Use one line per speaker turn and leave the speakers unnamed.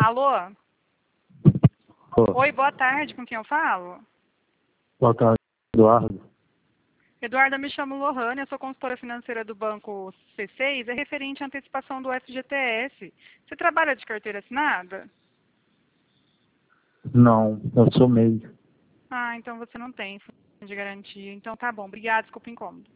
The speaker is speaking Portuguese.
Alô?
Ô,
Oi, boa tarde, com quem eu falo?
boa tarde, Eduardo.
Eduardo, eu me chamo Lohane, eu sou consultora financeira do banco C6, é referente à antecipação do FGTS. Você trabalha de carteira assinada?
Não, eu sou meio.
Ah, então você não tem fundo de garantia. Então tá bom, obrigada, desculpa o incômodo.